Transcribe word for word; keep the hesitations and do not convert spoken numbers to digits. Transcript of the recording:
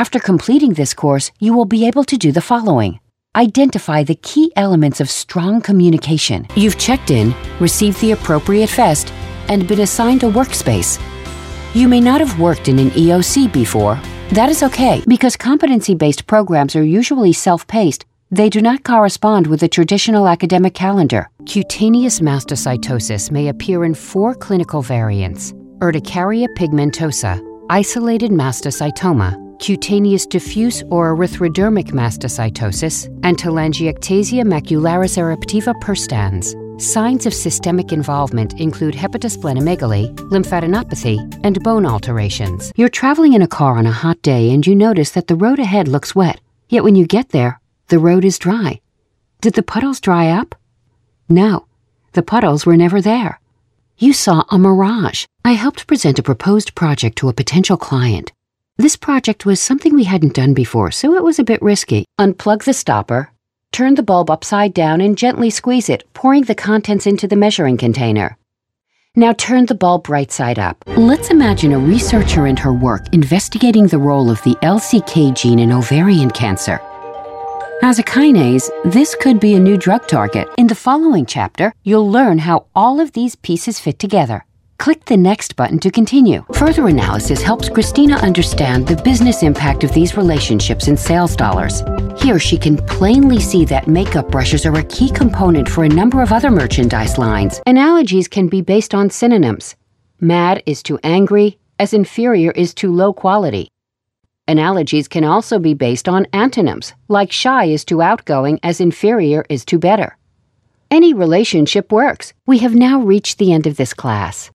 After completing this course, you will be able to do the following. Identify the key elements of strong communication. You've checked in, received the appropriate vest, and been assigned a workspace. You may not have worked in an E O C before. That is okay, because competency-based programs are usually self-paced. They do not correspond with the traditional academic calendar. Cutaneous mastocytosis may appear in four clinical variants: urticaria pigmentosa, isolated mastocytoma, cutaneous diffuse or erythrodermic mastocytosis, and telangiectasia macularis eruptiva perstans. Signs of systemic involvement include hepatosplenomegaly, lymphadenopathy, and bone alterations. You're traveling in a car on a hot day and you notice that the road ahead looks wet. Yet when you get there, the road is dry. Did the puddles dry up? No, the puddles were never there. You saw a mirage. I helped present a proposed project to a potential client. This project was something we hadn't done before, so it was a bit risky. Unplug the stopper, turn the bulb upside down and gently squeeze it, pouring the contents into the measuring container. Now turn the bulb right side up. Let's imagine a researcher and her work investigating the role of the L C K gene in ovarian cancer. As a kinase, this could be a new drug target. In the following chapter, you'll learn how all of these pieces fit together. Click the Next button to continue. Further analysis helps Christina understand the business impact of these relationships in sales dollars. Here she can plainly see that makeup brushes are a key component for a number of other merchandise lines. Analogies can be based on synonyms. Mad is to angry, as inferior is to low quality. Analogies can also be based on antonyms, like shy is to outgoing, as inferior is to better. Any relationship works. We have now reached the end of this class.